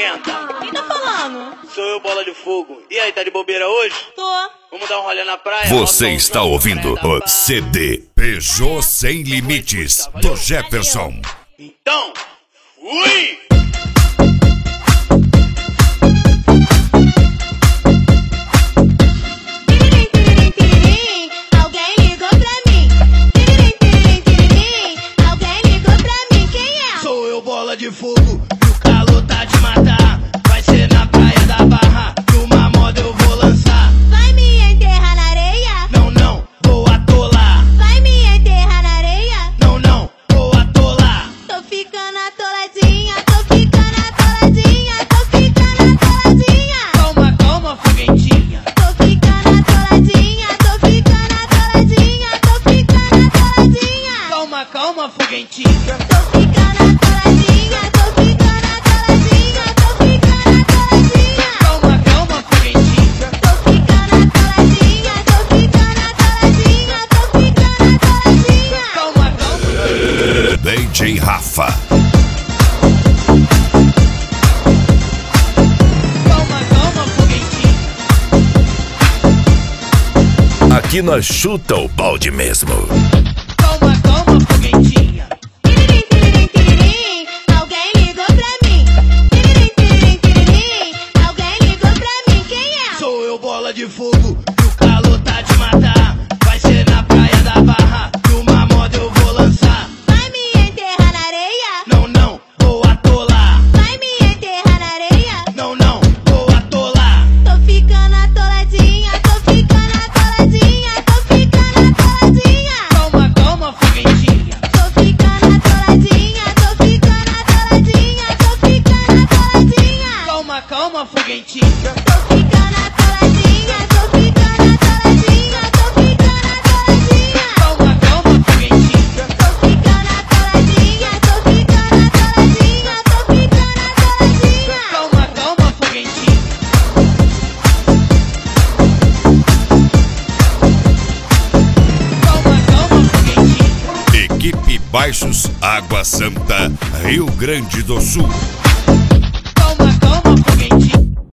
esquenta? Quem tá falando? Sou eu, Bola de Fogo. E aí, tá de bobeira hoje? Tô. Vamos dar um rolê na praia? Você está ouvindo o CD Peugeot Sem Limites, do Jefferson. Então, fui! Alguém ligou pra mim. Alguém ligou pra mim. Quem é? Sou eu, Bola de Fogo. E o calor tá de matar. Vai ser na praia da Barra. E uma moda eu vou lançar. Vai me enterrar na areia? Não, não, vou atolar. Vai me enterrar na areia? Não, não, vou atolar. Tô ficando atoladinha, tô ficando atoladinha, tô ficando atoladinha. Calma, calma, foguentinha. Tô ficando atoladinha, tô ficando atoladinha, tô ficando atoladinha. Calma, calma, foguentinha. Tô ficando atoladinha, tô ficando atoladinha, tô ficando atoladinha. Calma, calma, foguentinha. Tô ficando atoladinha, tô ficando atoladinha, tô ficando atoladinha. Calma, calma. DJ Rafa. Calma, calma, foguentinha. Aqui nós chuta o balde mesmo. Calma, calma, foguentinha. Alguém ligou pra mim. Alguém ligou pra mim. Quem é? Sou eu, Bola de Fogo. E o calor tá de matar. Vai ser na praia da Barra. E uma moda eu vou lançar. Vai me enterrar na areia? Não, não, vou atolar. Vai me enterrar na areia? Não, não, vou atolar. Tô ficando atoladinha, tô ficando atoladinha, tô ficando atoladinha. Calma, calma, foguentinha. Tô ficando atoladinha, tô ficando atoladinha, tô ficando atoladinha. Calma, calma, foguentinha. Tô ficando atoladinha, tô ficando atoladinha, tô ficando atoladinha. Calma, calma, foguentinha. Tô ficando atoladinha, tô ficando atoladinha, tô ficando atoladinha. Calma, calma, foguentinha. Calma, calma, foguentinha. Equipe Baixos, Água Santa, Rio Grande do Sul.